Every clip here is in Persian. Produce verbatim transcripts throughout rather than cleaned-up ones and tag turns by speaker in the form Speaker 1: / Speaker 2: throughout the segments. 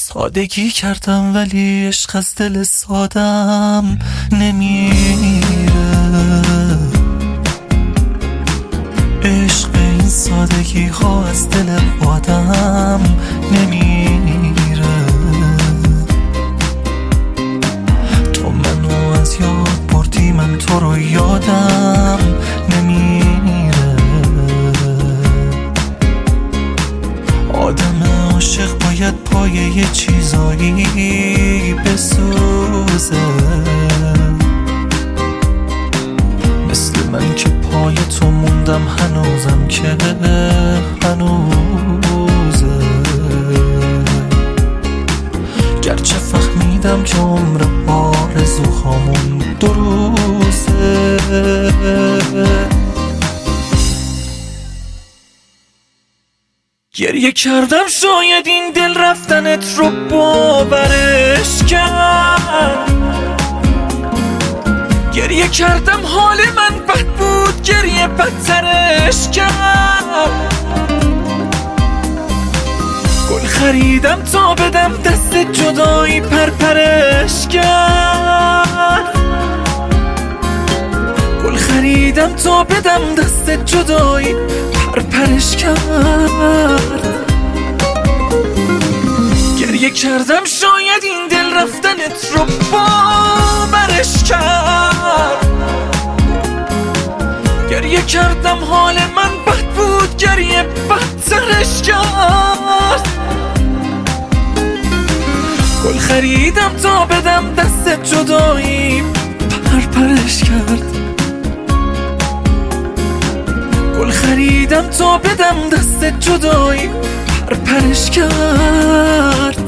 Speaker 1: سادگی کردم ولی عشق از دل سادم نمیره. عشق این سادگی ها از دل آدم نمیره. تو منو از یاد بردی، من تو رو یادم نمیره. آدم عاشق باید پای یه چیزایی بسوزه، مثل من که پای تو موندم هنوزم که هنوزه. گرچه فهمیدم که عمر آرزوهامون دو روزه. گریه کردم شاید این دل رفتنت رو باورش کرد. گریه کردم حال من بد بود، گریه بدترش کرد. گل خریدم تا بدم دست جدایی پرپرش کرد. گل خریدم تا بدم دست جدایی پرپرش کرد. گریه کردم شاید این دل رفتنت رو باورش کرد. گریه کردم حال من بد بود، گریه بدترش کرد. گل خریدم تا بدم دست جدایی پرپرش کرد. گل خریدم تا بدم دست جدایی پرپرش کرد.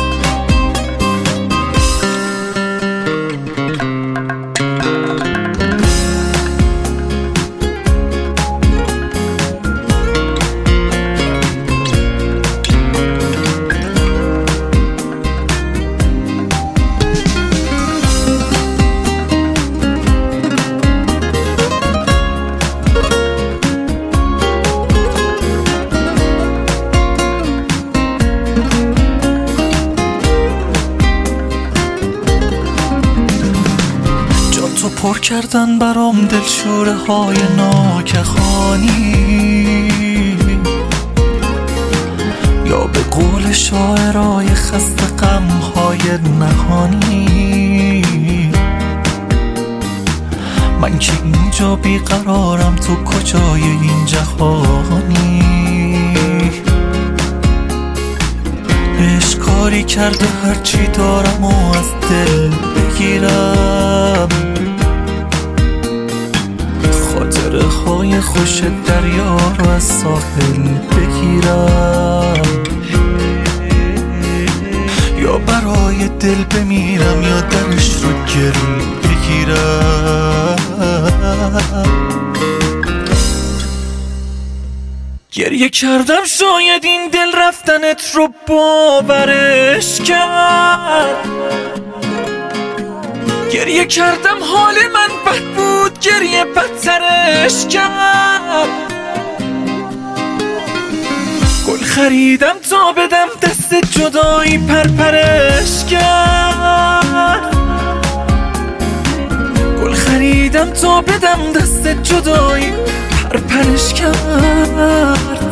Speaker 1: پر کردن برام دلشوره های ناگهانی، یا به قول شاعرای خسته غم های نهانی. من که اینجا بیقرارم، تو کجای این جهانی؟ عشق کاری کرده هرچی دارم و از دل بگیرم. خاطره های خوش دریا رو از ساحل بگیرم، یا برای دل بمیرم یا درش رو گل بگیرم. گریه کردم شاید این دل رفتنت رو باورش کرد. گریه کردم حال من بد بود، گریه بدترش کرد. گل خریدم تا بدم دست جدایی پرپرش کرد. گل خریدم تا بدم دست جدایی پرپرش کرد.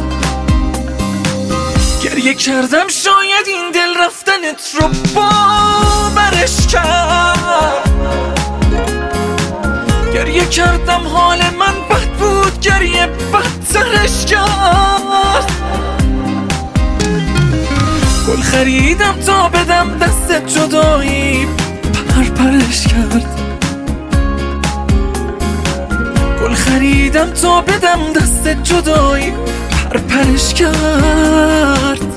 Speaker 1: گریه کردم شاید این دل رفتنت رو باورش کرد. گریه کردم حال من بد بود، گریه بدترش کرد. گل خریدم تا بدم دست جدایی پرپرش کرد. گل خریدم تا بدم دست جدایی پرپرش کرد.